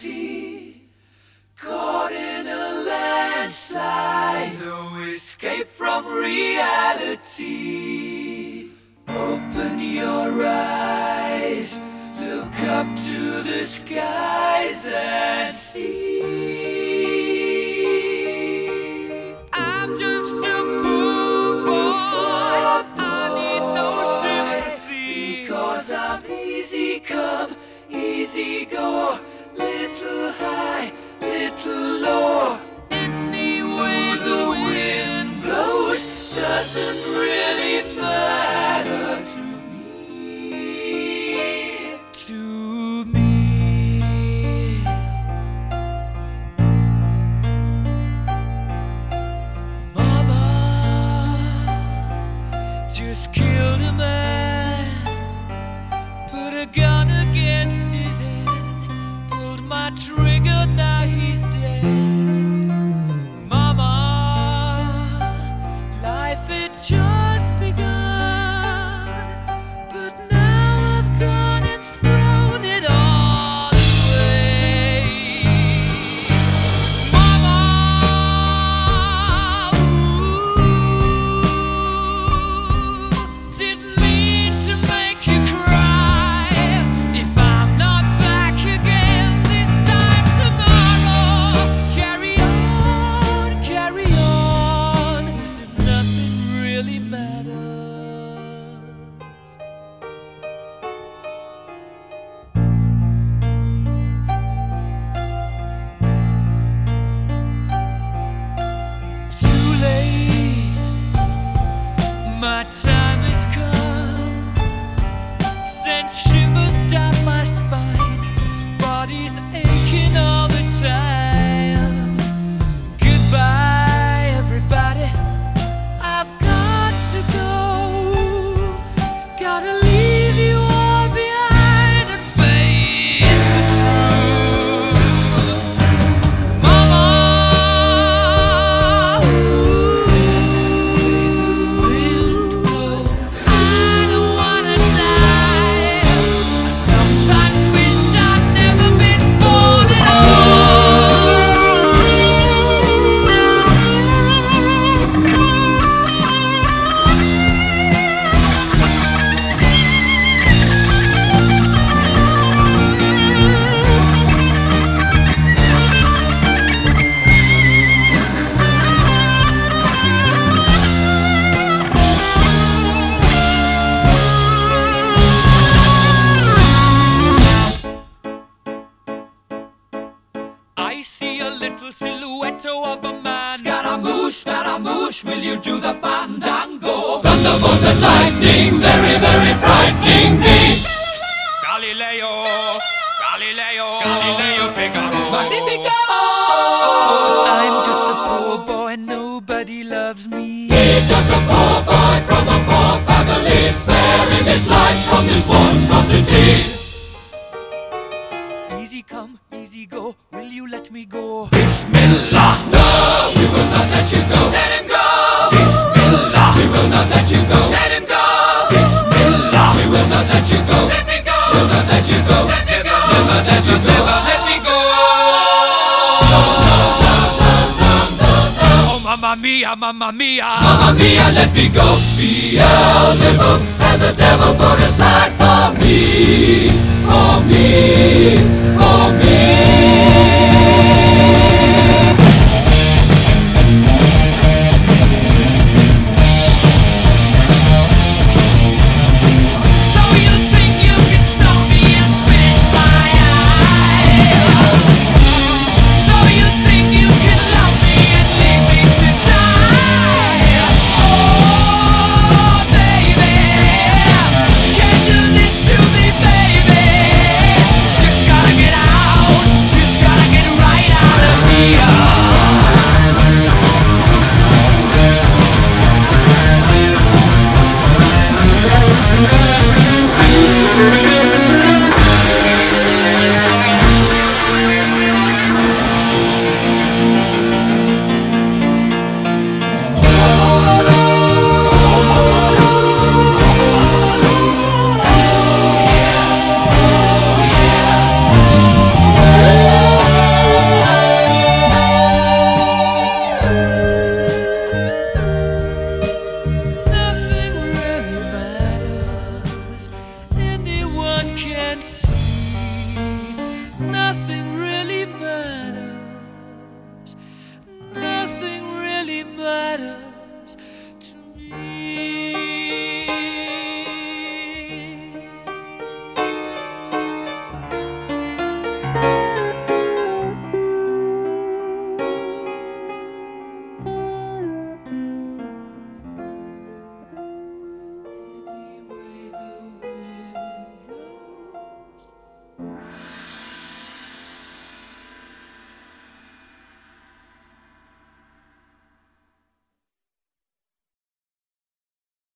galaxy, caught in a landslide, no escape from reality. Open your eyes, look up to the skies and see. I'm just a poor boy, I need no sympathy, because I'm easy come, easy go, little high, little low. Any way the wind blows doesn't really matter to me. To me. Mama just killed a man, put a gun against his head, pulled my trigger, now he's dead. Mama, life had just begun, but now I've gone and thrown it all away. Mama, didn't mean to make you cry. If I'm not back again this time tomorrow, carry on, as if nothing really matters. Too late, my time has come, sent shivers down my spine, body's aching all the time. Goodbye, everybody, I've got to go, gotta leave you all behind and face the truth. Mama, I don't wanna die. I sometimes wish I'd never been born at I see a little silhouette of a man. Scaramouche, will you do the fandango? Thunderbolt and lightning, very, very frightening me. Galileo, Figaro. Magnifico! I'm just a poor boy, nobody loves me. He's just a poor boy from a poor family, sparing his life from this monstrosity. Easy come, easy go, will you let me go? Bismillah, no, we will not let you go. Let him go. Bismillah, we will not let you go. Let him go. Bismillah, we will not let you go. Let me go. We'll not let you go. Let me go. We'll not let you go. Never let me go. Oh, mamma mia, mamma mia. Mamma mia, let me go. Beelzebub has a devil put aside for me, for me,